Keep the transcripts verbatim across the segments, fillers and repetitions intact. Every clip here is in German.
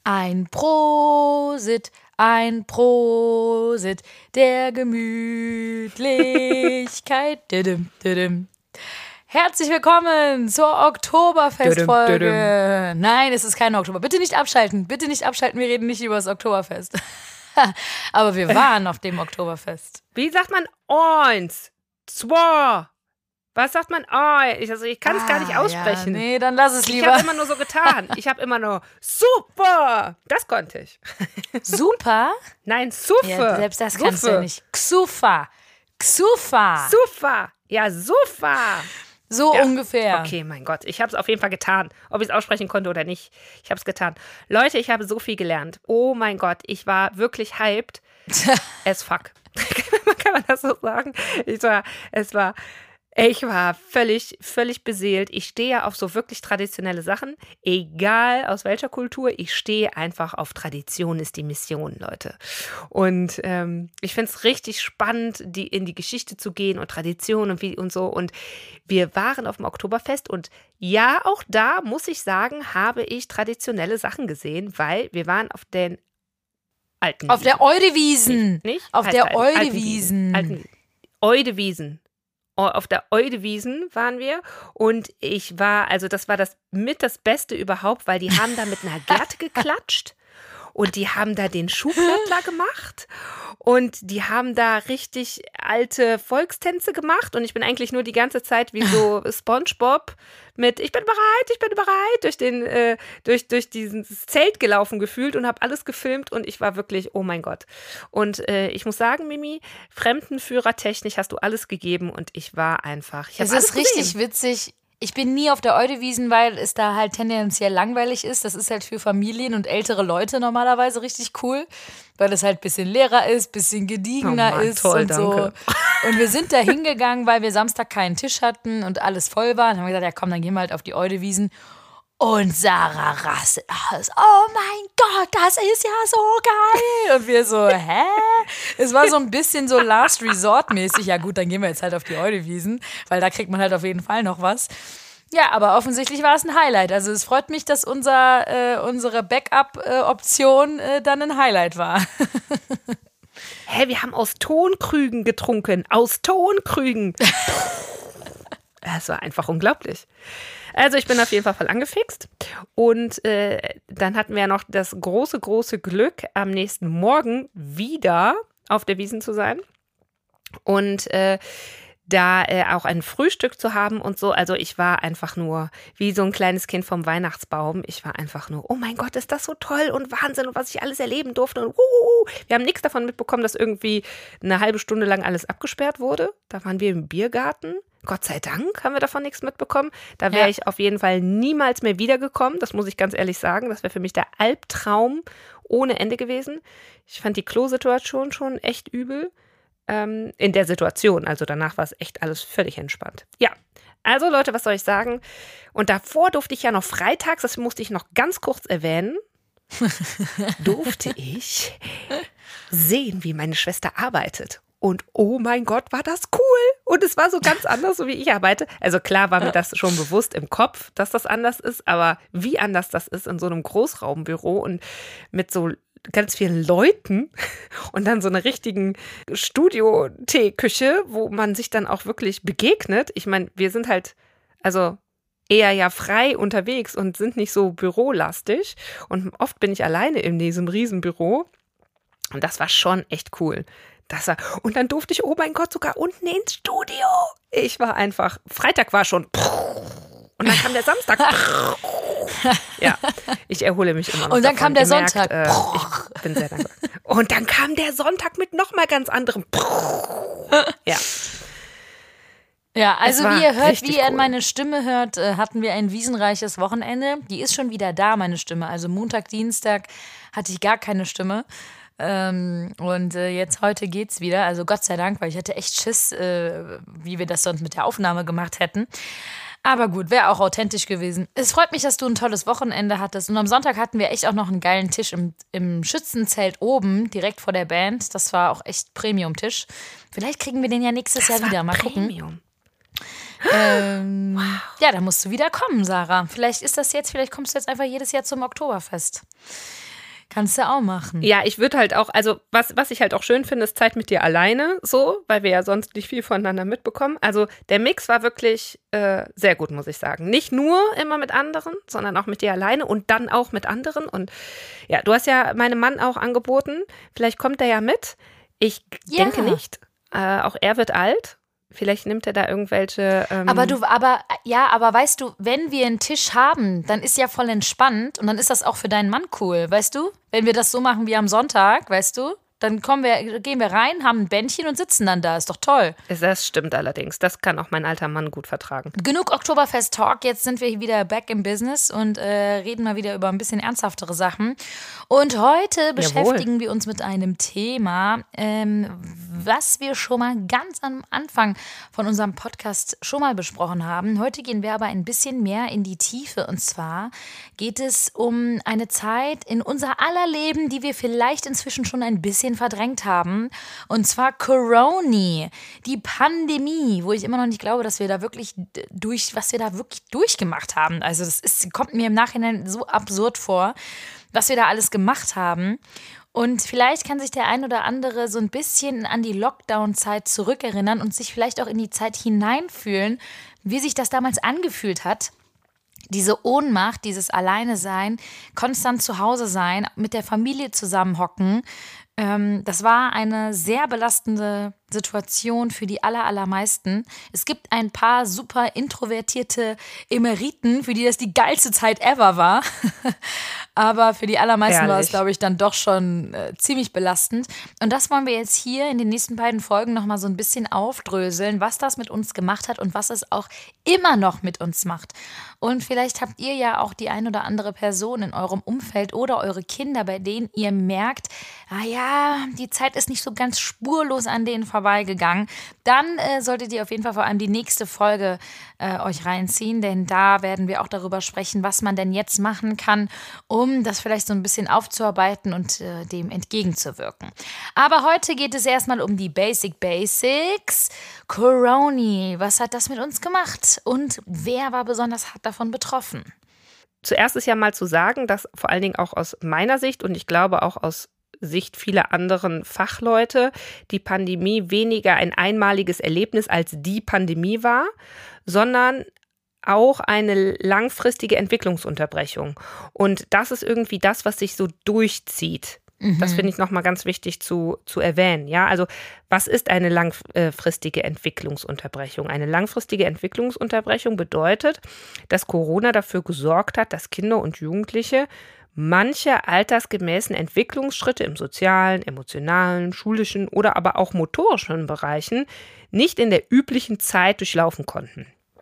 Ein Prosit, ein Prosit der Gemütlichkeit. Düdüm, düdüm. Herzlich willkommen zur Oktoberfestfolge. Düdüm, düdüm. Nein, es ist kein Oktober. Bitte nicht abschalten, bitte nicht abschalten, wir reden nicht über das Oktoberfest. Aber wir waren auf dem Oktoberfest. Wie sagt man eins, zwei? Was sagt man? Oh, ich, also ich kann es ah, gar nicht aussprechen. Ja, nee, dann lass es lieber. Ich habe immer nur so getan. Ich habe immer nur super. Das konnte ich. Super? Nein, Suffe. Ja, selbst das kannst du ja nicht. Xufa. Xufa. Sufa. Ja, Sufa. So ja. ungefähr. Okay, mein Gott. Ich habe es auf jeden Fall getan. Ob ich es aussprechen konnte oder nicht. Ich habe es getan. Leute, ich habe so viel gelernt. Oh mein Gott. Ich war wirklich hyped as fuck. Kann man das so sagen? Ich war, es war... Ich war völlig, völlig beseelt. Ich stehe ja auf so wirklich traditionelle Sachen, egal aus welcher Kultur. Ich stehe einfach auf Tradition ist die Mission, Leute. Und ähm, ich finde es richtig spannend, die, in die Geschichte zu gehen und Tradition und wie und so. Und wir waren auf dem Oktoberfest und ja, auch da muss ich sagen, habe ich traditionelle Sachen gesehen, weil wir waren auf den alten Auf Wiesen. der Eudewiesen. Nicht? nicht? Auf Heißt der alten, Eudewiesen. Alten, alten, Eudewiesen. Auf der Eudewiesen waren wir und ich war, also das war das mit das Beste überhaupt, weil die haben da mit einer Gerte geklatscht und die haben da den Schuhplattler gemacht und die haben da richtig alte Volkstänze gemacht und ich bin eigentlich nur die ganze Zeit wie so SpongeBob mit ich bin bereit, ich bin bereit durch den äh, durch durch dieses Zelt gelaufen gefühlt und habe alles gefilmt und ich war wirklich, oh mein Gott. Und äh, ich muss sagen, Mimi, Fremdenführertechnisch hast du alles gegeben und ich war einfach, ich habe alles Es ist richtig gesehen. witzig. Ich bin nie auf der Eudewiesen, weil es da halt tendenziell langweilig ist. Das ist halt für Familien und ältere Leute normalerweise richtig cool, weil es halt ein bisschen leerer ist, ein bisschen gediegener oh Mann, ist toll, und danke. so. Und wir sind da hingegangen, weil wir Samstag keinen Tisch hatten und alles voll war. Dann haben wir gesagt, ja komm, dann gehen wir halt auf die Eudewiesen. Und Sarah rastet aus. Oh mein Gott, das ist ja so geil. Und wir so, hä? Es war so ein bisschen so Last Resort-mäßig. Ja gut, dann gehen wir jetzt halt auf die Eudewiesen, weil da kriegt man halt auf jeden Fall noch was. Ja, aber offensichtlich war es ein Highlight. Also es freut mich, dass unser, äh, unsere Backup-Option äh, dann ein Highlight war. Hä, wir haben aus Tonkrügen getrunken. Aus Tonkrügen. Das war einfach unglaublich. Also ich bin auf jeden Fall voll angefixt und äh, dann hatten wir ja noch das große, große Glück, am nächsten Morgen wieder auf der Wiesn zu sein und äh, da äh, auch ein Frühstück zu haben und so. Also ich war einfach nur wie so ein kleines Kind vom Weihnachtsbaum. Ich war einfach nur, oh mein Gott, ist das so toll und Wahnsinn und was ich alles erleben durfte. Und uh, wir haben nichts davon mitbekommen, dass irgendwie eine halbe Stunde lang alles abgesperrt wurde. Da waren wir im Biergarten. Gott sei Dank haben wir davon nichts mitbekommen. Da wäre ja. ich auf jeden Fall niemals mehr wiedergekommen. Das muss ich ganz ehrlich sagen. Das wäre für mich der Albtraum ohne Ende gewesen. Ich fand die Klosituation schon echt übel. Ähm, in der Situation. Also danach war es echt alles völlig entspannt. Ja, also Leute, was soll ich sagen? Und davor durfte ich ja noch freitags, das musste ich noch ganz kurz erwähnen, durfte ich sehen, wie meine Schwester arbeitet. Und oh mein Gott, war das cool. Und es war so ganz anders, so wie ich arbeite. Also klar war mir das schon bewusst im Kopf, dass das anders ist, aber wie anders das ist in so einem Großraumbüro und mit so ganz vielen Leuten und dann so einer richtigen Studio-Teeküche, wo man sich dann auch wirklich begegnet. Ich meine, wir sind halt, also eher ja frei unterwegs und sind nicht so bürolastig. Und oft bin ich alleine in diesem Riesenbüro. Und das war schon echt cool. Das war, und dann durfte ich, oh mein Gott, sogar unten ins Studio. Ich war einfach, Freitag war schon und dann kam der Samstag. Ja, ich erhole mich immer noch. Und dann davon. kam der Ihr merkt, Sonntag. Äh, ich bin sehr dankbar. Und dann kam der Sonntag mit nochmal ganz anderem. Ja. Ja, also wie ihr hört, wie ihr an cool. meine Stimme hört, hatten wir ein wiesenreiches Wochenende. Die ist schon wieder da, meine Stimme. Also Montag, Dienstag hatte ich gar keine Stimme. Ähm, und äh, jetzt heute geht's wieder. Also Gott sei Dank, weil ich hatte echt Schiss, äh, wie wir das sonst mit der Aufnahme gemacht hätten. Aber gut, wäre auch authentisch gewesen. Es freut mich, dass du ein tolles Wochenende hattest. Und am Sonntag hatten wir echt auch noch einen geilen Tisch im, im Schützenzelt oben, direkt vor der Band. Das war auch echt Premium-Tisch. Vielleicht kriegen wir den ja nächstes das Jahr wieder. Mal Premium. gucken. Ähm, wow. Ja, da musst du wieder kommen, Sarah. Vielleicht ist das jetzt, vielleicht kommst du jetzt einfach jedes Jahr zum Oktoberfest. Kannst du auch machen. Ja, ich würde halt auch, also was, was ich halt auch schön finde, ist Zeit mit dir alleine, so, weil wir ja sonst nicht viel voneinander mitbekommen. Also der Mix war wirklich äh, sehr gut, muss ich sagen. Nicht nur immer mit anderen, sondern auch mit dir alleine und dann auch mit anderen. Und ja, du hast ja meinem Mann auch angeboten, vielleicht kommt er ja mit. Ich Ja. denke nicht. Äh, auch er wird alt. Vielleicht nimmt er da irgendwelche. Ähm Aber du, aber ja, aber weißt du, wenn wir einen Tisch haben, dann ist ja voll entspannt und dann ist das auch für deinen Mann cool, weißt du? Wenn wir das so machen wie am Sonntag, weißt du? Dann kommen wir, gehen wir rein, haben ein Bändchen und sitzen dann da. Ist doch toll. Das stimmt allerdings. Das kann auch mein alter Mann gut vertragen. Genug Oktoberfest-Talk. Jetzt sind wir wieder back im Business und äh, reden mal wieder über ein bisschen ernsthaftere Sachen. Und heute beschäftigen Jawohl. wir uns mit einem Thema, ähm, was wir schon mal ganz am Anfang von unserem Podcast schon mal besprochen haben. Heute gehen wir aber ein bisschen mehr in die Tiefe. Und zwar geht es um eine Zeit in unser aller Leben, die wir vielleicht inzwischen schon ein bisschen verdrängt haben. Und zwar Corona, die Pandemie, wo ich immer noch nicht glaube, dass wir da wirklich durch, was wir da wirklich durchgemacht haben. Also das ist, kommt mir im Nachhinein so absurd vor, was wir da alles gemacht haben. Und vielleicht kann sich der ein oder andere so ein bisschen an die Lockdown-Zeit zurückerinnern und sich vielleicht auch in die Zeit hineinfühlen, wie sich das damals angefühlt hat. Diese Ohnmacht, dieses Alleine-Sein, konstant zu Hause sein, mit der Familie zusammenhocken, ähm, das war eine sehr belastende Situation für die aller, allermeisten. Es gibt ein paar super introvertierte Emeriten, für die das die geilste Zeit ever war. Aber für die allermeisten Ehrlich? war es, glaube ich, dann doch schon äh, ziemlich belastend. Und das wollen wir jetzt hier in den nächsten beiden Folgen nochmal so ein bisschen aufdröseln, was das mit uns gemacht hat und was es auch immer noch mit uns macht. Und vielleicht habt ihr ja auch die ein oder andere Person in eurem Umfeld oder eure Kinder, bei denen ihr merkt, ah ja, die Zeit ist nicht so ganz spurlos an denen vorbeigegangen. Dann äh, solltet ihr auf jeden Fall vor allem die nächste Folge äh, euch reinziehen, denn da werden wir auch darüber sprechen, was man denn jetzt machen kann, um das vielleicht so ein bisschen aufzuarbeiten und äh, dem entgegenzuwirken. Aber heute geht es erstmal um die Basic Basics. Corona, was hat das mit uns gemacht? Und wer war besonders hart davon betroffen? Zuerst ist ja mal zu sagen, dass vor allen Dingen auch aus meiner Sicht und ich glaube auch aus Sicht vieler anderen Fachleute die Pandemie weniger ein einmaliges Erlebnis als die Pandemie war, sondern auch eine langfristige Entwicklungsunterbrechung. Und das ist irgendwie das, was sich so durchzieht. Mhm. Das finde ich nochmal ganz wichtig zu, zu erwähnen. Ja, also was ist eine langfristige Entwicklungsunterbrechung? Eine langfristige Entwicklungsunterbrechung bedeutet, dass Corona dafür gesorgt hat, dass Kinder und Jugendliche manche altersgemäßen Entwicklungsschritte im sozialen, emotionalen, schulischen oder aber auch motorischen Bereichen nicht in der üblichen Zeit durchlaufen konnten.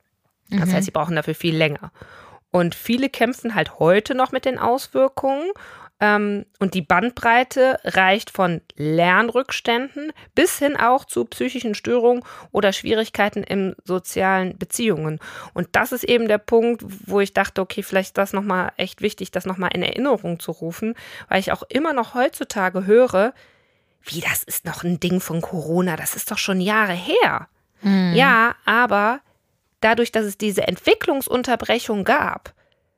Das heißt, sie brauchen dafür viel länger. Und viele kämpfen halt heute noch mit den Auswirkungen. Ähm, und die Bandbreite reicht von Lernrückständen bis hin auch zu psychischen Störungen oder Schwierigkeiten in sozialen Beziehungen. Und das ist eben der Punkt, wo ich dachte, okay, vielleicht ist das nochmal echt wichtig, das nochmal in Erinnerung zu rufen, weil ich auch immer noch heutzutage höre, wie, das ist noch ein Ding von Corona, das ist doch schon Jahre her. Hm. Ja, aber dadurch, dass es diese Entwicklungsunterbrechung gab,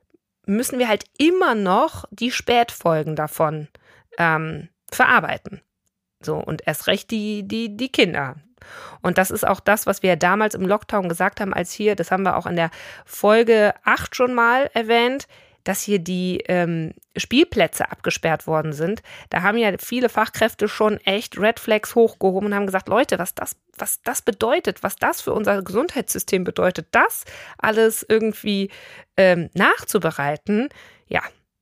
müssen wir halt immer noch die Spätfolgen davon ähm, verarbeiten. So, und erst recht die, die, die Kinder. Und das ist auch das, was wir damals im Lockdown gesagt haben, als hier, das haben wir auch in der Folge acht schon mal erwähnt, dass hier die ähm, Spielplätze abgesperrt worden sind. Da haben ja viele Fachkräfte schon echt Red Flags hochgehoben und haben gesagt, Leute, was das, was das bedeutet, was das für unser Gesundheitssystem bedeutet, das alles irgendwie ähm, nachzubereiten, ja,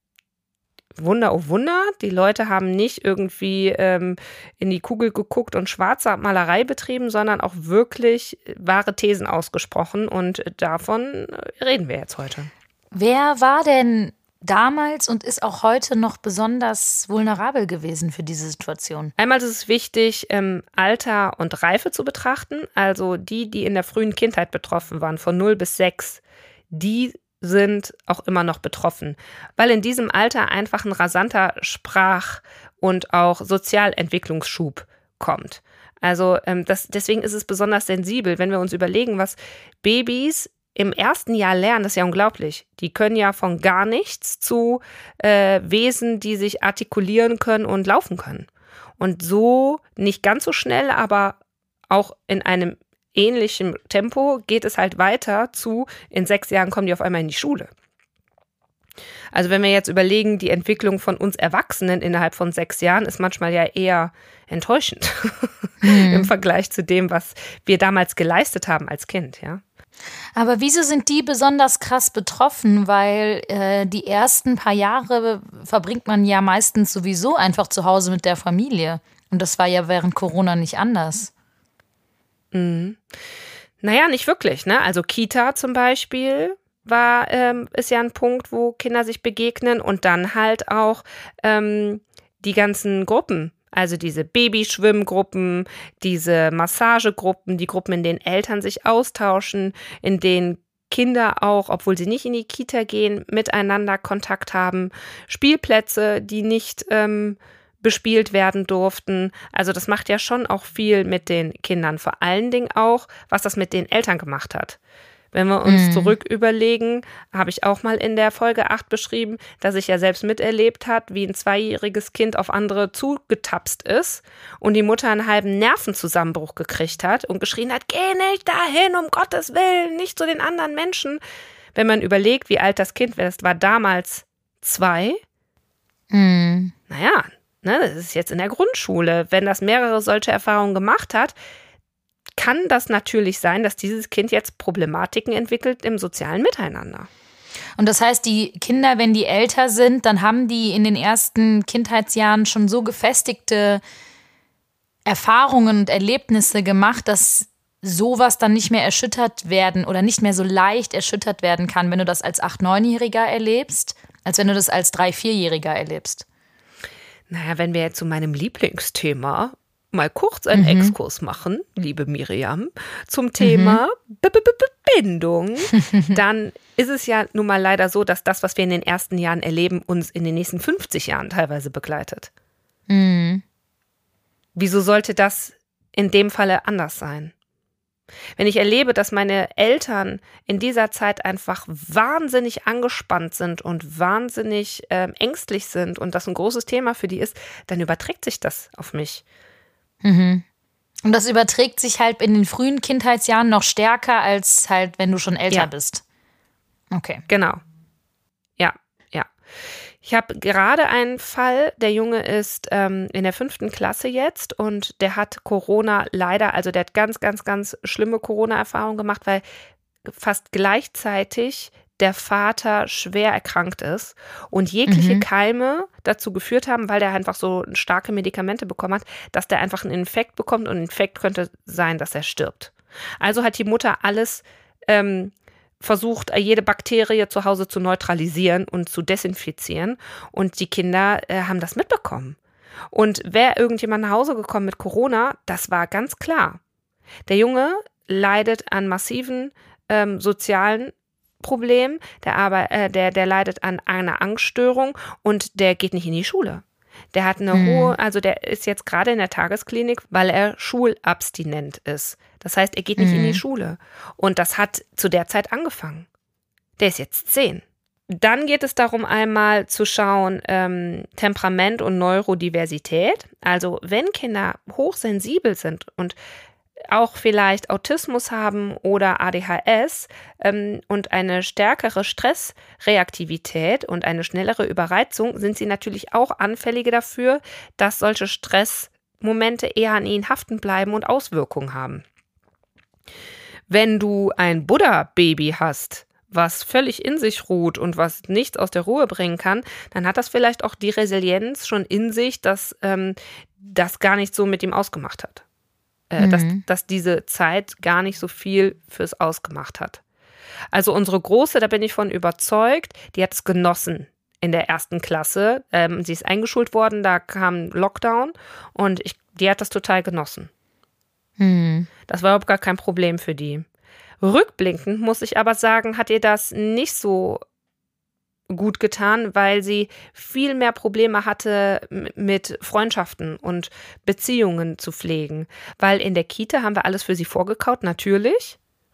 Wunder, oh Wunder, die Leute haben nicht irgendwie ähm, in die Kugel geguckt und Schwarzmalerei betrieben, sondern auch wirklich wahre Thesen ausgesprochen und davon reden wir jetzt heute. Wer war denn damals und ist auch heute noch besonders vulnerabel gewesen für diese Situation? Einmal ist es wichtig, ähm, Alter und Reife zu betrachten. Also die, die in der frühen Kindheit betroffen waren, von null bis sechs, die sind auch immer noch betroffen, weil in diesem Alter einfach ein rasanter Sprach- und auch Sozialentwicklungsschub kommt. Also ähm, das, deswegen ist es besonders sensibel, wenn wir uns überlegen, was Babys im ersten Jahr lernen, das ist ja unglaublich. Die können ja von gar nichts zu äh, Wesen, die sich artikulieren können und laufen können. Und so nicht ganz so schnell, aber auch in einem ähnlichen Tempo geht es halt weiter zu, in sechs Jahren kommen die auf einmal in die Schule. Also wenn wir jetzt überlegen, die Entwicklung von uns Erwachsenen innerhalb von sechs Jahren ist manchmal ja eher enttäuschend mhm. im Vergleich zu dem, was wir damals geleistet haben als Kind, ja. Aber wieso sind die besonders krass betroffen? Weil äh, die ersten paar Jahre verbringt man ja meistens sowieso einfach zu Hause mit der Familie. Und das war ja während Corona nicht anders. Mhm. Naja, nicht wirklich, ne? Also Kita zum Beispiel war, ähm, ist ja ein Punkt, wo Kinder sich begegnen und dann halt auch ähm, die ganzen Gruppen. Also diese Babyschwimmgruppen, diese Massagegruppen, die Gruppen, in denen Eltern sich austauschen, in denen Kinder auch, obwohl sie nicht in die Kita gehen, miteinander Kontakt haben, Spielplätze, die nicht ähm, bespielt werden durften. Also das macht ja schon auch viel mit den Kindern, vor allen Dingen auch, was das mit den Eltern gemacht hat. Wenn wir uns mhm. zurück überlegen, habe ich auch mal in der Folge acht beschrieben, dass ich ja selbst miterlebt habe, wie ein zweijähriges Kind auf andere zugetapst ist und die Mutter einen halben Nervenzusammenbruch gekriegt hat und geschrien hat, geh nicht dahin, um Gottes Willen, nicht zu den anderen Menschen. Wenn man überlegt, wie alt das Kind war, das war damals zwei, mhm. naja, ne, das ist jetzt in der Grundschule. Wenn das mehrere solche Erfahrungen gemacht hat, kann das natürlich sein, dass dieses Kind jetzt Problematiken entwickelt im sozialen Miteinander. Und das heißt, die Kinder, wenn die älter sind, dann haben die in den ersten Kindheitsjahren schon so gefestigte Erfahrungen und Erlebnisse gemacht, dass sowas dann nicht mehr erschüttert werden oder nicht mehr so leicht erschüttert werden kann, wenn du das als acht-, neunjähriger erlebst, als wenn du das als drei-, vierjähriger erlebst. Naja, wenn wir jetzt zu meinem Lieblingsthema mal kurz einen mhm. Exkurs machen, liebe Miriam, zum Thema mhm. B- B- B- Bindung, dann ist es ja nun mal leider so, dass das, was wir in den ersten Jahren erleben, uns in den nächsten fünfzig Jahren teilweise begleitet. Mhm. Wieso sollte das in dem Falle anders sein? Wenn ich erlebe, dass meine Eltern in dieser Zeit einfach wahnsinnig angespannt sind und wahnsinnig äh, ängstlich sind und das ein großes Thema für die ist, dann überträgt sich das auf mich. Mhm. Und das überträgt sich halt in den frühen Kindheitsjahren noch stärker, als halt, wenn du schon älter ja. bist. Okay. Genau. Ja, ja. Ich habe gerade einen Fall, der Junge ist ähm, in der fünften Klasse jetzt und der hat Corona leider, also der hat ganz, ganz, ganz schlimme Corona-Erfahrungen gemacht, weil fast gleichzeitig der Vater schwer erkrankt ist und jegliche mhm. Keime dazu geführt haben, weil der einfach so starke Medikamente bekommen hat, dass der einfach einen Infekt bekommt und ein Infekt könnte sein, dass er stirbt. Also hat die Mutter alles ähm, versucht, jede Bakterie zu Hause zu neutralisieren und zu desinfizieren und die Kinder äh, haben das mitbekommen. Und wäre irgendjemand nach Hause gekommen mit Corona, das war ganz klar. Der Junge leidet an massiven ähm, sozialen Problem, der, aber, äh, der, der leidet an einer Angststörung und der geht nicht in die Schule. Der hat eine mhm. hohe, also der ist jetzt gerade in der Tagesklinik, weil er schulabstinent ist. Das heißt, er geht nicht mhm. in die Schule. Und das hat zu der Zeit angefangen. Der ist jetzt zehn. Dann geht es darum, einmal zu schauen, ähm, Temperament und Neurodiversität. Also wenn Kinder hochsensibel sind und auch vielleicht Autismus haben oder A D H S ähm, und eine stärkere Stressreaktivität und eine schnellere Überreizung, sind sie natürlich auch anfälliger dafür, dass solche Stressmomente eher an ihnen haften bleiben und Auswirkungen haben. Wenn du ein Buddha-Baby hast, was völlig in sich ruht und was nichts aus der Ruhe bringen kann, dann hat das vielleicht auch die Resilienz schon in sich, dass ähm, das gar nicht so mit ihm ausgemacht hat. Äh, mhm. dass, dass diese Zeit gar nicht so viel fürs ausgemacht hat. Also unsere Große, da bin ich von überzeugt, die hat es genossen in der ersten Klasse. Ähm, sie ist eingeschult worden, da kam Lockdown und ich, die hat das total genossen. Mhm. Das war überhaupt gar kein Problem für die. Rückblickend muss ich aber sagen, hat ihr das nicht so gut getan, weil sie viel mehr Probleme hatte mit Freundschaften und Beziehungen zu pflegen. Weil in der Kita haben wir alles für sie vorgekaut, natürlich.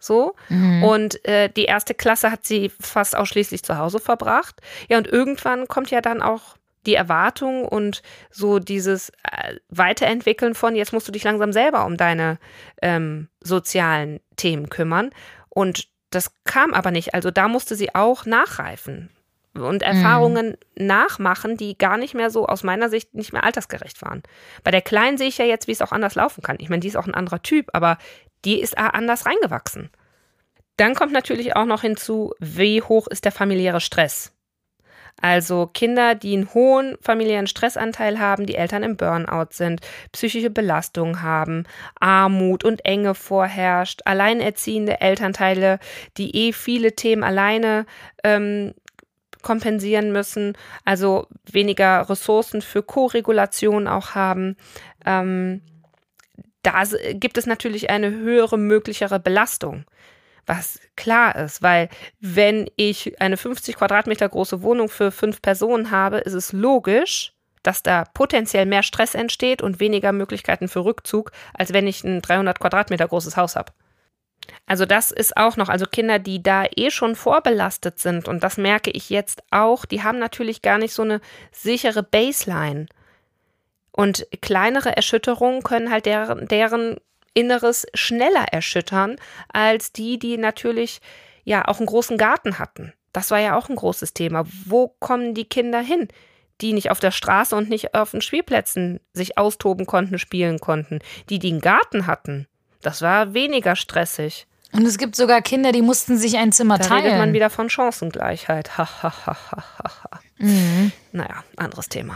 So. Mhm. Und äh, die erste Klasse hat sie fast ausschließlich zu Hause verbracht. Ja, und irgendwann kommt ja dann auch die Erwartung und so dieses äh, Weiterentwickeln von, jetzt musst du dich langsam selber um deine ähm, sozialen Themen kümmern. Und das kam aber nicht. Also da musste sie auch nachreifen und Erfahrungen mhm. nachmachen, die gar nicht mehr so aus meiner Sicht nicht mehr altersgerecht waren. Bei der Kleinen sehe ich ja jetzt, wie es auch anders laufen kann. Ich meine, die ist auch ein anderer Typ, aber die ist anders reingewachsen. Dann kommt natürlich auch noch hinzu, wie hoch ist der familiäre Stress. Also Kinder, die einen hohen familiären Stressanteil haben, die Eltern im Burnout sind, psychische Belastung haben, Armut und Enge vorherrscht, alleinerziehende Elternteile, die eh viele Themen alleine ähm, kompensieren müssen, also weniger Ressourcen für Koregulation auch haben. Ähm, da gibt es natürlich eine höhere, möglichere Belastung. Was klar ist, weil wenn ich eine fünfzig Quadratmeter große Wohnung für fünf Personen habe, ist es logisch, dass da potenziell mehr Stress entsteht und weniger Möglichkeiten für Rückzug, als wenn ich ein dreihundert Quadratmeter großes Haus habe. Also das ist auch noch, also Kinder, die da eh schon vorbelastet sind, und das merke ich jetzt auch, die haben natürlich gar nicht so eine sichere Baseline. Und kleinere Erschütterungen können halt deren, deren Inneres schneller erschüttern als die, die natürlich ja auch einen großen Garten hatten. Das war ja auch ein großes Thema. Wo kommen die Kinder hin, die nicht auf der Straße und nicht auf den Spielplätzen sich austoben konnten, spielen konnten? Die, die einen Garten hatten, das war weniger stressig. Und es gibt sogar Kinder, die mussten sich ein Zimmer da teilen. Da redet man wieder von Chancengleichheit. Ha, ha, ha, ha, ha. Mhm. Naja, anderes Thema.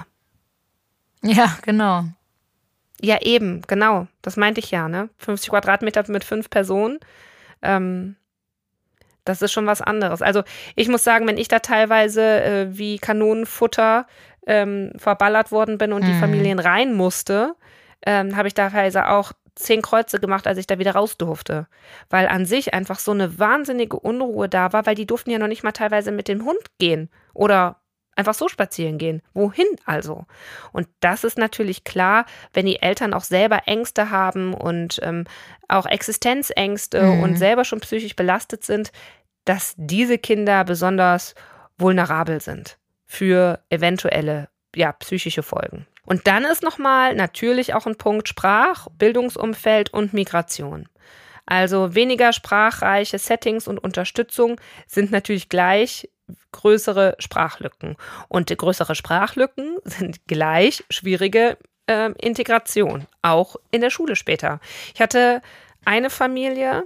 Ja, genau. Ja, eben, genau. Das meinte ich ja, ne? fünfzig Quadratmeter mit fünf Personen. Ähm, das ist schon was anderes. Also ich muss sagen, wenn ich da teilweise äh, wie Kanonenfutter ähm, verballert worden bin und mhm. die Familien rein musste, ähm, habe ich da teilweise auch zehn Kreuze gemacht, als ich da wieder raus durfte. Weil an sich einfach so eine wahnsinnige Unruhe da war, weil die durften ja noch nicht mal teilweise mit dem Hund gehen oder einfach so spazieren gehen. Wohin also? Und das ist natürlich klar, wenn die Eltern auch selber Ängste haben und ähm, auch Existenzängste mhm. und selber schon psychisch belastet sind, dass diese Kinder besonders vulnerabel sind für eventuelle ja, psychische Folgen. Und dann ist nochmal natürlich auch ein Punkt Sprach-, Bildungsumfeld und Migration. Also weniger sprachreiche Settings und Unterstützung sind natürlich gleich größere Sprachlücken. Und größere Sprachlücken sind gleich schwierige äh, Integration, auch in der Schule später. Ich hatte eine Familie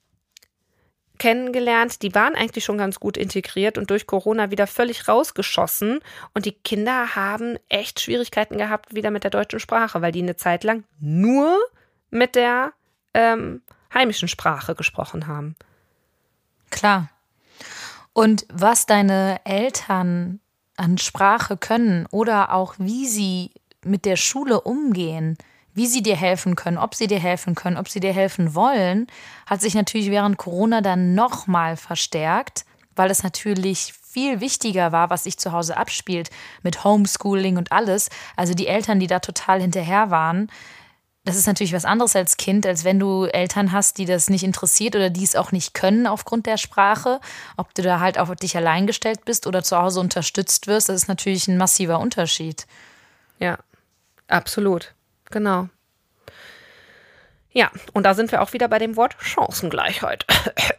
kennengelernt, die waren eigentlich schon ganz gut integriert und durch Corona wieder völlig rausgeschossen. Und die Kinder haben echt Schwierigkeiten gehabt wieder mit der deutschen Sprache, weil die eine Zeit lang nur mit der ähm, heimischen Sprache gesprochen haben. Klar. Und was deine Eltern an Sprache können oder auch wie sie mit der Schule umgehen, wie sie dir helfen können, ob sie dir helfen können, ob sie dir helfen wollen, hat sich natürlich während Corona dann nochmal verstärkt, weil es natürlich viel wichtiger war, was sich zu Hause abspielt mit Homeschooling und alles. Also die Eltern, die da total hinterher waren, das ist natürlich was anderes als Kind, als wenn du Eltern hast, die das nicht interessiert oder die es auch nicht können aufgrund der Sprache. Ob du da halt auf dich allein gestellt bist oder zu Hause unterstützt wirst, das ist natürlich ein massiver Unterschied. Ja, absolut. Genau. Ja, und da sind wir auch wieder bei dem Wort Chancengleichheit.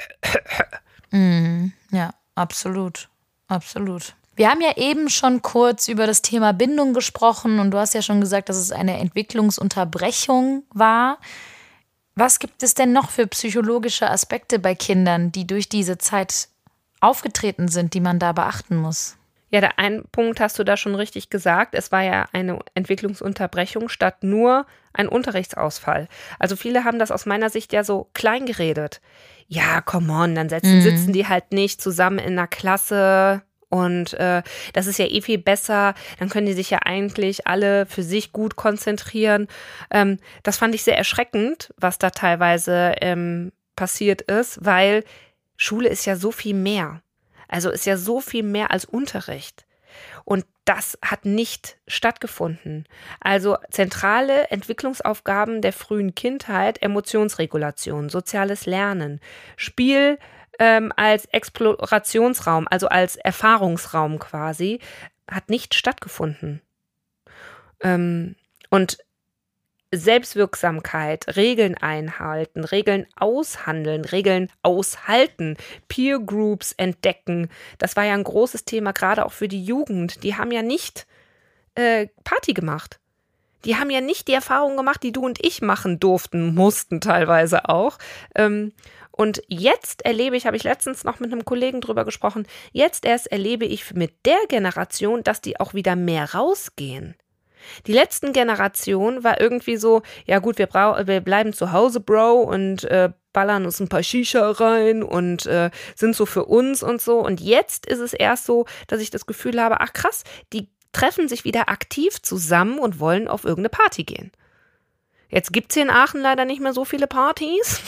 mm, ja, absolut. Absolut. Wir haben ja eben schon kurz über das Thema Bindung gesprochen und du hast ja schon gesagt, dass es eine Entwicklungsunterbrechung war. Was gibt es denn noch für psychologische Aspekte bei Kindern, die durch diese Zeit aufgetreten sind, die man da beachten muss? Ja, der einen Punkt hast du da schon richtig gesagt. Es war ja eine Entwicklungsunterbrechung statt nur ein Unterrichtsausfall. Also viele haben das aus meiner Sicht ja so klein geredet. Ja, come on, dann setzen, mhm. sitzen die halt nicht zusammen in einer Klasse. Und äh, das ist ja eh viel besser, dann können die sich ja eigentlich alle für sich gut konzentrieren. Ähm, das fand ich sehr erschreckend, was da teilweise ähm, passiert ist, weil Schule ist ja so viel mehr. Also ist ja so viel mehr als Unterricht. Und das hat nicht stattgefunden. Also zentrale Entwicklungsaufgaben der frühen Kindheit, Emotionsregulation, soziales Lernen, Spiel ähm, als Explorationsraum, also als Erfahrungsraum quasi, hat nicht stattgefunden. Ähm, und Selbstwirksamkeit, Regeln einhalten, Regeln aushandeln, Regeln aushalten, Peer Groups entdecken. Das war ja ein großes Thema, gerade auch für die Jugend. Die haben ja nicht äh, Party gemacht. Die haben ja nicht die Erfahrungen gemacht, die du und ich machen durften, mussten teilweise auch. Ähm, und jetzt erlebe ich, habe ich letztens noch mit einem Kollegen drüber gesprochen, jetzt erst erlebe ich mit der Generation, dass die auch wieder mehr rausgehen. Die letzten Generation war irgendwie so, ja gut, wir, brau- wir bleiben zu Hause, Bro, und äh, ballern uns ein paar Shisha rein und äh, sind so für uns und so. Und jetzt ist es erst so, dass ich das Gefühl habe, ach krass, die treffen sich wieder aktiv zusammen und wollen auf irgendeine Party gehen. Jetzt gibt es hier in Aachen leider nicht mehr so viele Partys.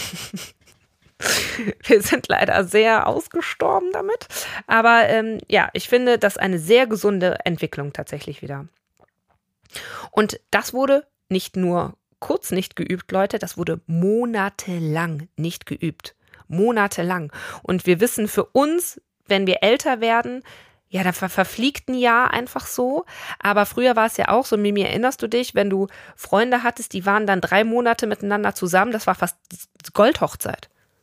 Wir sind leider sehr ausgestorben damit. Aber ähm, ja, ich finde, das ist eine sehr gesunde Entwicklung tatsächlich wieder. Und das wurde nicht nur kurz nicht geübt, Leute, das wurde monatelang nicht geübt. Monatelang. Und wir wissen für uns, wenn wir älter werden, ja, da ver- verfliegt ein Jahr einfach so. Aber früher war es ja auch so, Mimi, erinnerst du dich, wenn du Freunde hattest, die waren dann drei Monate miteinander zusammen, das war fast Goldhochzeit.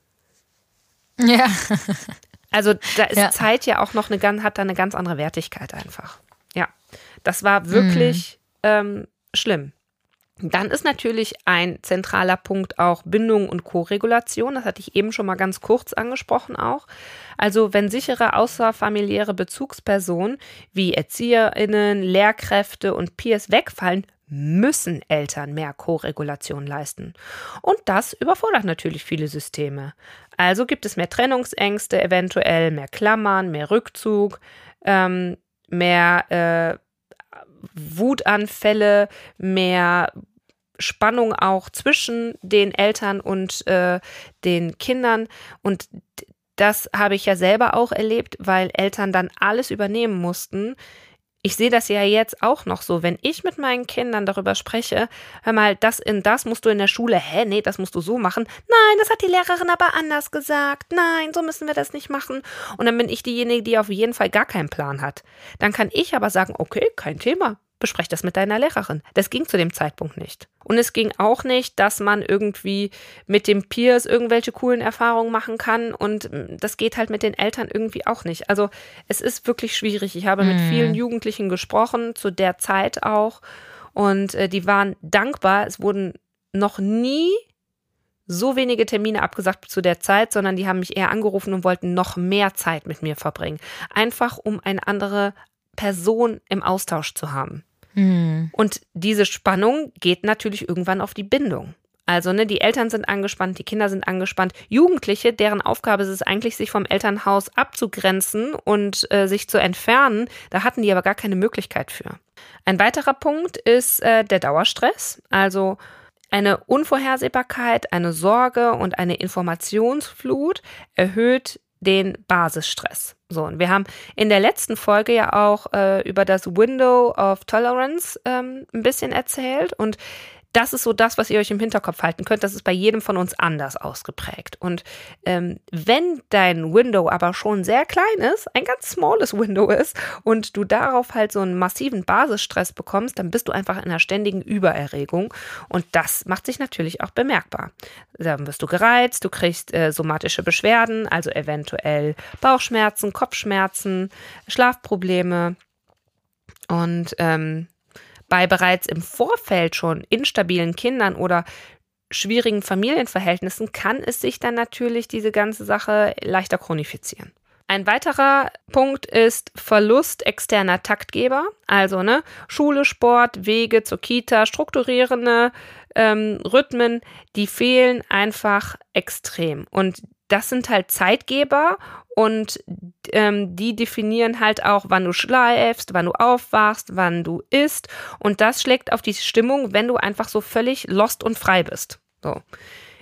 Ja. Also da ist Ja. Zeit ja auch noch eine ganz, hat da eine ganz andere Wertigkeit einfach. Ja, das war wirklich ähm, schlimm. Dann ist natürlich ein zentraler Punkt auch Bindung und Koregulation. Das hatte ich eben schon mal ganz kurz angesprochen auch. Also wenn sichere außerfamiliäre Bezugspersonen wie ErzieherInnen, Lehrkräfte und Peers wegfallen, müssen Eltern mehr Koregulation leisten. Und das überfordert natürlich viele Systeme. Also gibt es mehr Trennungsängste, eventuell mehr Klammern, mehr Rückzug, ähm, mehr äh, Wutanfälle, mehr Spannung auch zwischen den Eltern und äh, den Kindern. Und das habe ich ja selber auch erlebt, weil Eltern dann alles übernehmen mussten. Ich sehe das ja jetzt auch noch so, wenn ich mit meinen Kindern darüber spreche, hör mal, das in das musst du in der Schule, hä, nee, das musst du so machen. Nein, das hat die Lehrerin aber anders gesagt. Nein, so müssen wir das nicht machen. Und dann bin ich diejenige, die auf jeden Fall gar keinen Plan hat. Dann kann ich aber sagen, okay, kein Thema. Besprech das mit deiner Lehrerin. Das ging zu dem Zeitpunkt nicht. Und es ging auch nicht, dass man irgendwie mit dem Peers irgendwelche coolen Erfahrungen machen kann und das geht halt mit den Eltern irgendwie auch nicht. Also es ist wirklich schwierig. Ich habe mit vielen Jugendlichen gesprochen, zu der Zeit auch, und äh, die waren dankbar. Es wurden noch nie so wenige Termine abgesagt zu der Zeit, sondern die haben mich eher angerufen und wollten noch mehr Zeit mit mir verbringen. Einfach um eine andere Person im Austausch zu haben. Hm. Und diese Spannung geht natürlich irgendwann auf die Bindung. Also ne, die Eltern sind angespannt, die Kinder sind angespannt. Jugendliche, deren Aufgabe ist es eigentlich, sich vom Elternhaus abzugrenzen und äh, sich zu entfernen, da hatten die aber gar keine Möglichkeit für. Ein weiterer Punkt ist äh, der Dauerstress, also eine Unvorhersehbarkeit, eine Sorge und eine Informationsflut erhöht den Basisstress. So, und wir haben in der letzten Folge ja auch äh, über das Window of Tolerance ähm, ein bisschen erzählt, und das ist so das, was ihr euch im Hinterkopf halten könnt. Das ist bei jedem von uns anders ausgeprägt. Und ähm, wenn dein Window aber schon sehr klein ist, ein ganz smalles Window ist, und du darauf halt so einen massiven Basisstress bekommst, dann bist du einfach in einer ständigen Übererregung. Und das macht sich natürlich auch bemerkbar. Dann wirst du gereizt, du kriegst äh, somatische Beschwerden, also eventuell Bauchschmerzen, Kopfschmerzen, Schlafprobleme. Und ähm, bei bereits im Vorfeld schon instabilen Kindern oder schwierigen Familienverhältnissen kann es sich dann natürlich diese ganze Sache leichter chronifizieren. Ein weiterer Punkt ist Verlust externer Taktgeber, also ne, Schule, Sport, Wege zur Kita, strukturierende ähm, Rhythmen, die fehlen einfach extrem. Und das sind halt Zeitgeber, und ähm, die definieren halt auch, wann du schläfst, wann du aufwachst, wann du isst, und das schlägt auf die Stimmung, wenn du einfach so völlig lost und frei bist. So.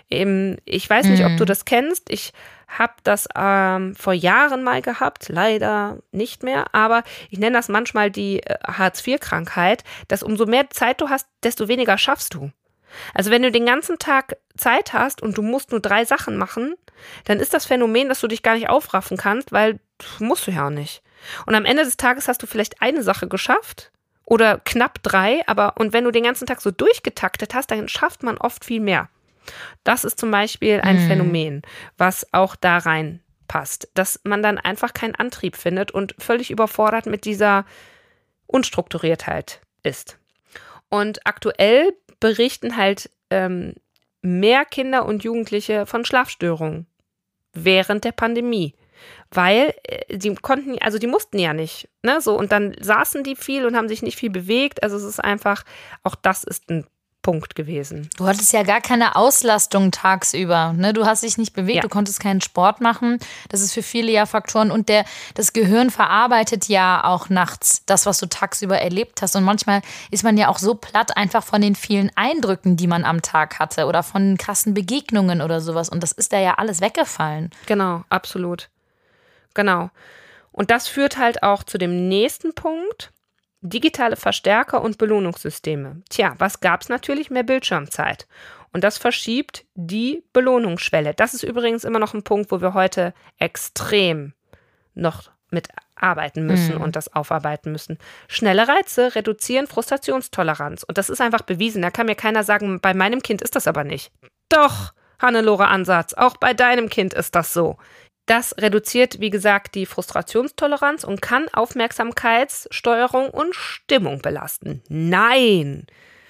Eben, ich weiß nicht, ob du das kennst. Ich habe das ähm, vor Jahren mal gehabt, leider nicht mehr. Aber ich nenne das manchmal die äh, Hartz vier Krankheit, dass umso mehr Zeit du hast, desto weniger schaffst du. Also wenn du den ganzen Tag Zeit hast und du musst nur drei Sachen machen, dann ist das Phänomen, dass du dich gar nicht aufraffen kannst, weil musst du ja auch nicht. Und am Ende des Tages hast du vielleicht eine Sache geschafft oder knapp drei, aber und wenn du den ganzen Tag so durchgetaktet hast, dann schafft man oft viel mehr. Das ist zum Beispiel ein mhm. Phänomen, was auch da reinpasst, dass man dann einfach keinen Antrieb findet und völlig überfordert mit dieser Unstrukturiertheit ist. Und aktuell berichten halt ähm, mehr Kinder und Jugendliche von Schlafstörungen während der Pandemie, weil äh, die konnten, also die mussten ja nicht, ne, so und dann saßen die viel und haben sich nicht viel bewegt. Also es ist einfach, auch das ist ein Punkt gewesen. Du hattest ja gar keine Auslastung tagsüber, ne? Du hast dich nicht bewegt, ja. Du konntest keinen Sport machen. Das ist für viele ja Faktoren. Und der, das Gehirn verarbeitet ja auch nachts das, was du tagsüber erlebt hast. Und manchmal ist man ja auch so platt einfach von den vielen Eindrücken, die man am Tag hatte oder von krassen Begegnungen oder sowas. Und das ist da ja alles weggefallen. Genau, absolut. Genau. Und das führt halt auch zu dem nächsten Punkt. Digitale Verstärker und Belohnungssysteme. Tja, was gab's natürlich? Mehr Bildschirmzeit. Und das verschiebt die Belohnungsschwelle. Das ist übrigens immer noch ein Punkt, wo wir heute extrem noch mit arbeiten müssen mhm. und das aufarbeiten müssen. Schnelle Reize reduzieren Frustrationstoleranz. Und das ist einfach bewiesen. Da kann mir keiner sagen, bei meinem Kind ist das aber nicht. Doch, Hannelore Ansatz, auch bei deinem Kind ist das so. Das reduziert, wie gesagt, die Frustrationstoleranz und kann Aufmerksamkeitssteuerung und Stimmung belasten. Nein,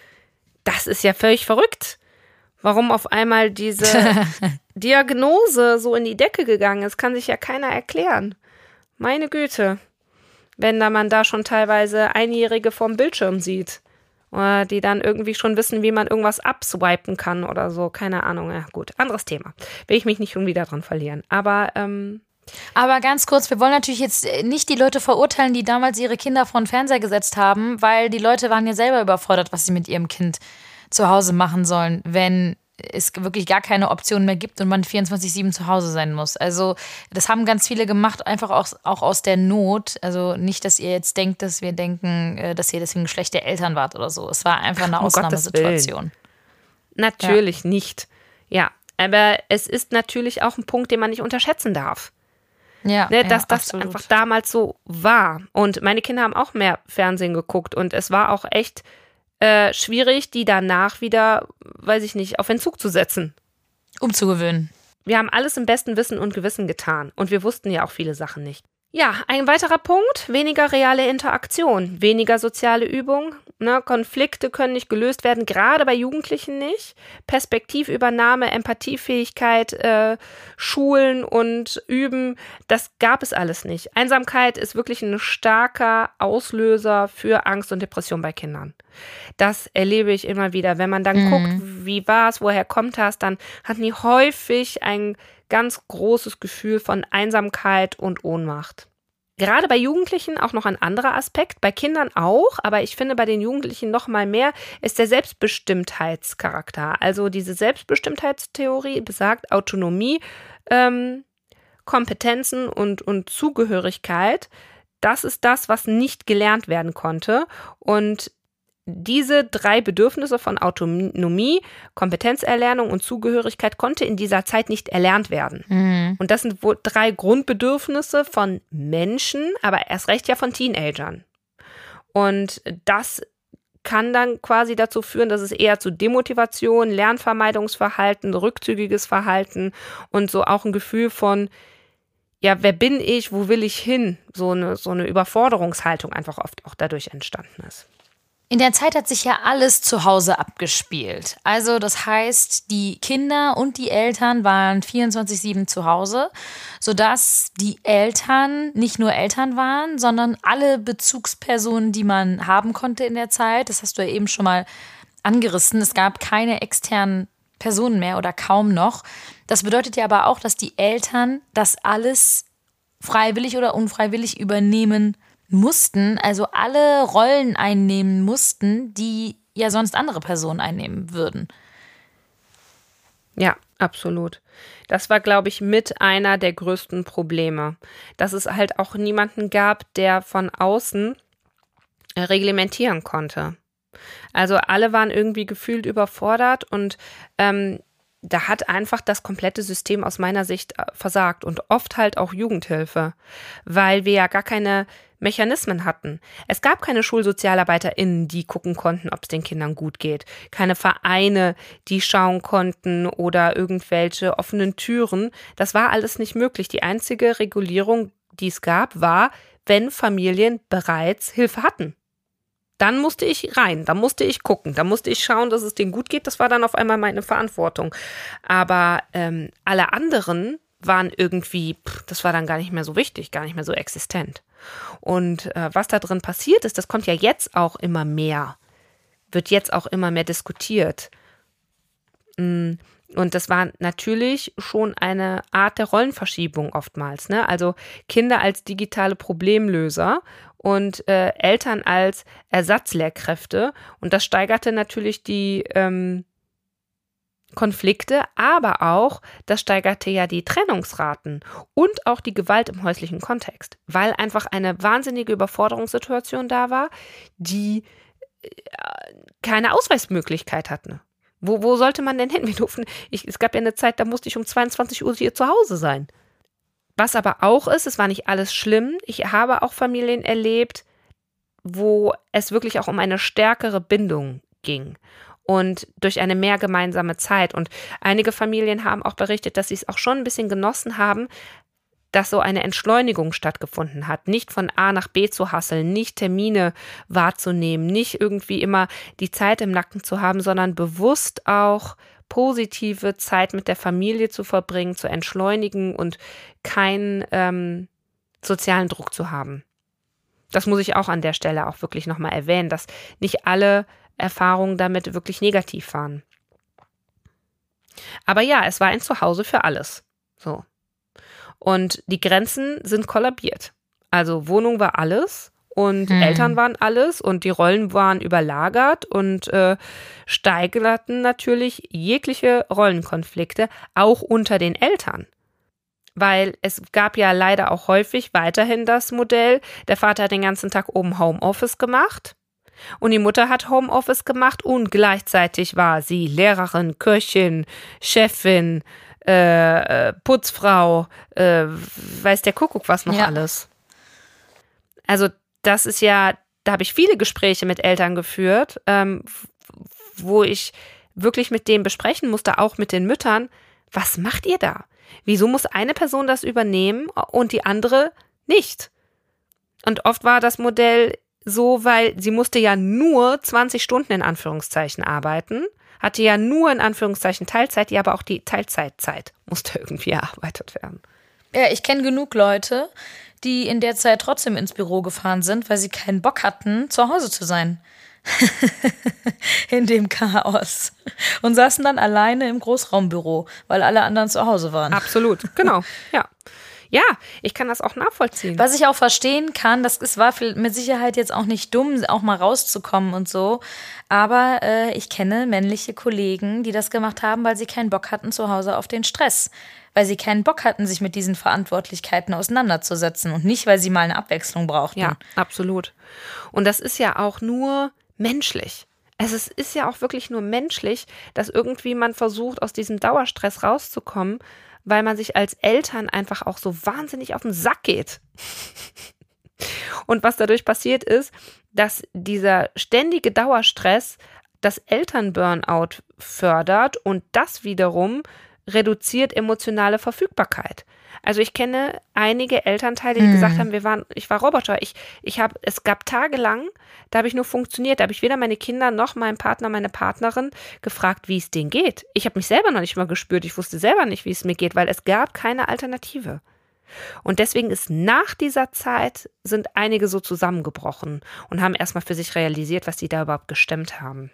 das ist ja völlig verrückt. Warum auf einmal diese Diagnose so in die Decke gegangen ist, kann sich ja keiner erklären. Meine Güte, wenn da man da schon teilweise Einjährige vorm Bildschirm sieht. Oder die dann irgendwie schon wissen, wie man irgendwas abswipen kann oder so. Keine Ahnung. Ja, gut, anderes Thema. Will ich mich nicht schon wieder dran verlieren. Aber, ähm Aber ganz kurz, wir wollen natürlich jetzt nicht die Leute verurteilen, die damals ihre Kinder vor den Fernseher gesetzt haben, weil die Leute waren ja selber überfordert, was sie mit ihrem Kind zu Hause machen sollen, wenn es wirklich gar keine Option mehr gibt und man vierundzwanzig sieben zu Hause sein muss. Also das haben ganz viele gemacht, einfach auch, auch aus der Not. Also nicht, dass ihr jetzt denkt, dass wir denken, dass ihr deswegen schlechte Eltern wart oder so. Es war einfach eine um Ausnahmesituation. Natürlich ja. nicht. Ja, aber es ist natürlich auch ein Punkt, den man nicht unterschätzen darf. Ja, ne, dass ja, das absolut. einfach damals so war. Und meine Kinder haben auch mehr Fernsehen geguckt und es war auch echt Äh, schwierig, die danach wieder, weiß ich nicht, auf Entzug zu setzen. Umzugewöhnen. Wir haben alles im besten Wissen und Gewissen getan. Und wir wussten ja auch viele Sachen nicht. Ja, ein weiterer Punkt, weniger reale Interaktion, weniger soziale Übung. Ne, Konflikte können nicht gelöst werden, gerade bei Jugendlichen nicht. Perspektivübernahme, Empathiefähigkeit, äh, Schulen und Üben, das gab es alles nicht. Einsamkeit ist wirklich ein starker Auslöser für Angst und Depression bei Kindern. Das erlebe ich immer wieder. Wenn man dann mhm. guckt, wie war es, woher kommt das, dann hatten die häufig ein ganz großes Gefühl von Einsamkeit und Ohnmacht. Gerade bei Jugendlichen auch noch ein anderer Aspekt, bei Kindern auch, aber ich finde bei den Jugendlichen noch mal mehr, ist der Selbstbestimmtheitscharakter. Also diese Selbstbestimmtheitstheorie besagt Autonomie, ähm, Kompetenzen und, und Zugehörigkeit. Das ist das, was nicht gelernt werden konnte. Und diese drei Bedürfnisse von Autonomie, Kompetenzerlernung und Zugehörigkeit konnte in dieser Zeit nicht erlernt werden. Mhm. Und das sind wohl drei Grundbedürfnisse von Menschen, aber erst recht ja von Teenagern. Und das kann dann quasi dazu führen, dass es eher zu Demotivation, Lernvermeidungsverhalten, rückzügiges Verhalten und so auch ein Gefühl von, ja, wer bin ich, wo will ich hin? So eine, so eine Überforderungshaltung einfach oft auch dadurch entstanden ist. In der Zeit hat sich ja alles zu Hause abgespielt. Also das heißt, die Kinder und die Eltern waren vierundzwanzig sieben zu Hause, sodass die Eltern nicht nur Eltern waren, sondern alle Bezugspersonen, die man haben konnte in der Zeit. Das hast du ja eben schon mal angerissen. Es gab keine externen Personen mehr oder kaum noch. Das bedeutet ja aber auch, dass die Eltern das alles freiwillig oder unfreiwillig übernehmen mussten, also alle Rollen einnehmen mussten, die ja sonst andere Personen einnehmen würden. Ja, Absolut. Das war, glaube ich, mit einer der größten Probleme, dass es halt auch niemanden gab, der von außen reglementieren konnte. Also alle waren irgendwie gefühlt überfordert und ähm, da hat einfach das komplette System aus meiner Sicht versagt und oft halt auch Jugendhilfe, weil wir ja gar keine Mechanismen hatten. Es gab keine SchulsozialarbeiterInnen, die gucken konnten, ob es den Kindern gut geht. Keine Vereine, die schauen konnten oder irgendwelche offenen Türen. Das war alles nicht möglich. Die einzige Regulierung, die es gab, war, wenn Familien bereits Hilfe hatten. Dann musste ich rein, da musste ich gucken, da musste ich schauen, dass es denen gut geht. Das war dann auf einmal meine Verantwortung. Aber ähm, alle anderen waren irgendwie, pff, das war dann gar nicht mehr so wichtig, gar nicht mehr so existent. Und äh, was da drin passiert ist, das kommt ja jetzt auch immer mehr, wird jetzt auch immer mehr diskutiert. Und das war natürlich schon eine Art der Rollenverschiebung oftmals, ne? Also Kinder als digitale Problemlöser und äh, Eltern als Ersatzlehrkräfte. Und das steigerte natürlich die ähm, Konflikte, aber auch, das steigerte ja die Trennungsraten und auch die Gewalt im häuslichen Kontext, weil einfach eine wahnsinnige Überforderungssituation da war, die äh, keine Ausweismöglichkeit hatten. Wo, wo sollte man denn hin? Wir durften, ich, es gab ja eine Zeit, da musste ich um zweiundzwanzig Uhr hier zu Hause sein. Was aber auch ist, es war nicht alles schlimm. Ich habe auch Familien erlebt, wo es wirklich auch um eine stärkere Bindung ging und durch eine mehr gemeinsame Zeit. Und einige Familien haben auch berichtet, dass sie es auch schon ein bisschen genossen haben, dass so eine Entschleunigung stattgefunden hat. Nicht von A nach B zu hasseln, nicht Termine wahrzunehmen, nicht irgendwie immer die Zeit im Nacken zu haben, sondern bewusst auch positive Zeit mit der Familie zu verbringen, zu entschleunigen und keinen ähm, sozialen Druck zu haben. Das muss ich auch an der Stelle auch wirklich nochmal erwähnen, dass nicht alle Erfahrungen damit wirklich negativ waren. Aber ja, es war ein Zuhause für alles. So. Und die Grenzen sind kollabiert. Also Wohnung war alles und hm. Eltern waren alles und die Rollen waren überlagert und äh, steigerten natürlich jegliche Rollenkonflikte, auch unter den Eltern. Weil es gab ja leider auch häufig weiterhin das Modell, der Vater hat den ganzen Tag oben Homeoffice gemacht und die Mutter hat Homeoffice gemacht und gleichzeitig war sie Lehrerin, Köchin, Chefin, äh, Putzfrau, äh, weiß der Kuckuck was noch ja. alles. Also das ist ja, da habe ich viele Gespräche mit Eltern geführt, ähm, wo ich wirklich mit denen besprechen musste, auch mit den Müttern, was macht ihr da? Wieso muss eine Person das übernehmen und die andere nicht? Und oft war das Modell so, weil sie musste ja nur zwanzig Stunden in Anführungszeichen arbeiten, hatte ja nur in Anführungszeichen Teilzeit, ja, aber auch die Teilzeitzeit musste irgendwie erarbeitet werden. Ja, ich kenne genug Leute, die in der Zeit trotzdem ins Büro gefahren sind, weil sie keinen Bock hatten, zu Hause zu sein. In dem Chaos. Und saßen dann alleine im Großraumbüro, weil alle anderen zu Hause waren. Absolut, genau, ja. Ja, ich kann das auch nachvollziehen. Was ich auch verstehen kann, das ist, war mit Sicherheit jetzt auch nicht dumm, auch mal rauszukommen und so. Aber äh, ich kenne männliche Kollegen, die das gemacht haben, weil sie keinen Bock hatten zu Hause auf den Stress. Weil sie keinen Bock hatten, sich mit diesen Verantwortlichkeiten auseinanderzusetzen und nicht, weil sie mal eine Abwechslung brauchten. Ja, absolut. Und das ist ja auch nur menschlich. Es ist, ist ja auch wirklich nur menschlich, dass irgendwie man versucht, aus diesem Dauerstress rauszukommen, weil man sich als Eltern einfach auch so wahnsinnig auf den Sack geht. Und was dadurch passiert ist, dass dieser ständige Dauerstress das Elternburnout fördert und das wiederum reduziert emotionale Verfügbarkeit. Also ich kenne einige Elternteile, die hm. gesagt haben, wir waren, ich war Roboter. Ich, ich habe, es gab tagelang, da habe ich nur funktioniert. Da habe ich weder meine Kinder noch meinen Partner, meine Partnerin gefragt, wie es denen geht. Ich habe mich selber noch nicht mal gespürt. Ich wusste selber nicht, wie es mir geht, weil es gab keine Alternative. Und deswegen ist nach dieser Zeit, sind einige so zusammengebrochen und haben erstmal für sich realisiert, was sie da überhaupt gestemmt haben.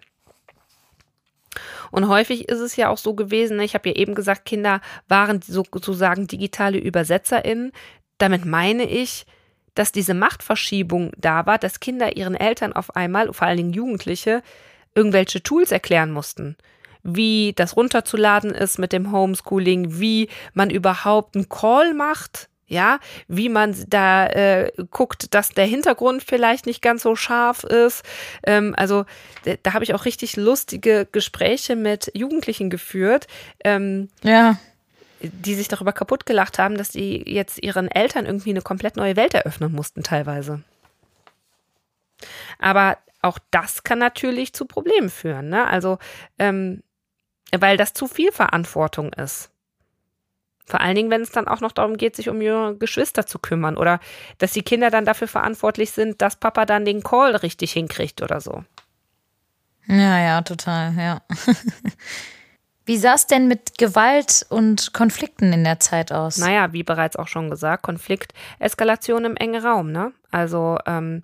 Und häufig ist es ja auch so gewesen, ich habe ja eben gesagt, Kinder waren sozusagen digitale ÜbersetzerInnen. Damit meine ich, dass diese Machtverschiebung da war, dass Kinder ihren Eltern auf einmal, vor allen Dingen Jugendliche, irgendwelche Tools erklären mussten. wie das runterzuladen ist mit dem Homeschooling, wie man überhaupt einen Call macht, ja, wie man da äh, guckt, dass der Hintergrund vielleicht nicht ganz so scharf ist. Ähm, also da, da habe ich auch richtig lustige Gespräche mit Jugendlichen geführt, ähm, ja. die sich darüber kaputt gelacht haben, dass die jetzt ihren Eltern irgendwie eine komplett neue Welt eröffnen mussten teilweise. Aber auch das kann natürlich zu Problemen führen, ne? Also, ähm, weil das zu viel Verantwortung ist. Vor allen Dingen, wenn es dann auch noch darum geht, sich um ihre Geschwister zu kümmern oder dass die Kinder dann dafür verantwortlich sind, dass Papa dann den Call richtig hinkriegt oder so. Ja, ja, total, ja. Wie sah es denn mit Gewalt und Konflikten in der Zeit aus? Naja, wie bereits auch schon gesagt, Konflikt, Eskalation im engen Raum, ne? Also, ähm,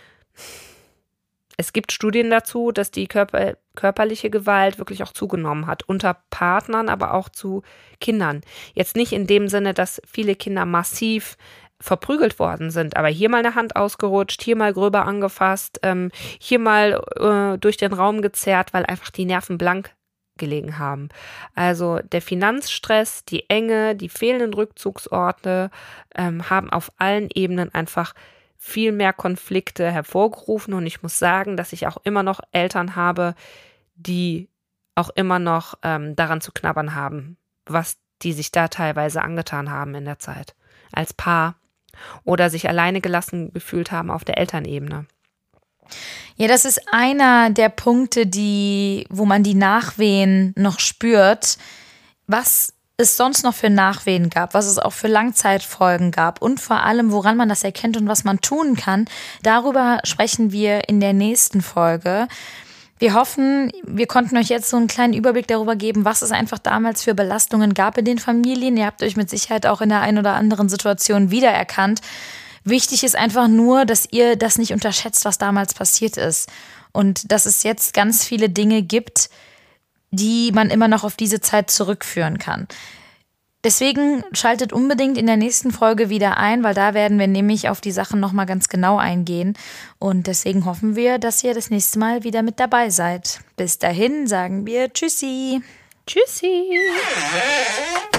es gibt Studien dazu, dass die Körper, körperliche Gewalt wirklich auch zugenommen hat, unter Partnern, aber auch zu Kindern. Jetzt nicht in dem Sinne, dass viele Kinder massiv verprügelt worden sind, aber hier mal eine Hand ausgerutscht, hier mal gröber angefasst, ähm, hier mal äh, durch den Raum gezerrt, weil einfach die Nerven blank gelegen haben. Also der Finanzstress, die Enge, die fehlenden Rückzugsorte ähm, haben auf allen Ebenen einfach viel mehr Konflikte hervorgerufen und ich muss sagen, dass ich auch immer noch Eltern habe, die auch immer noch ähm, daran zu knabbern haben, was die sich da teilweise angetan haben in der Zeit als Paar oder sich alleine gelassen gefühlt haben auf der Elternebene. Ja, das ist einer der Punkte, die, wo man die Nachwehen noch spürt, was es sonst noch für Nachwehen gab, was es auch für Langzeitfolgen gab und vor allem, woran man das erkennt und was man tun kann. Darüber sprechen wir in der nächsten Folge. Wir hoffen, wir konnten euch jetzt so einen kleinen Überblick darüber geben, was es einfach damals für Belastungen gab in den Familien. Ihr habt euch mit Sicherheit auch in der einen oder anderen Situation wiedererkannt. Wichtig ist einfach nur, dass ihr das nicht unterschätzt, was damals passiert ist. Und dass es jetzt ganz viele Dinge gibt, die man immer noch auf diese Zeit zurückführen kann. Deswegen schaltet unbedingt in der nächsten Folge wieder ein, weil da werden wir nämlich auf die Sachen nochmal ganz genau eingehen. Und deswegen hoffen wir, dass ihr das nächste Mal wieder mit dabei seid. Bis dahin sagen wir Tschüssi. Tschüssi.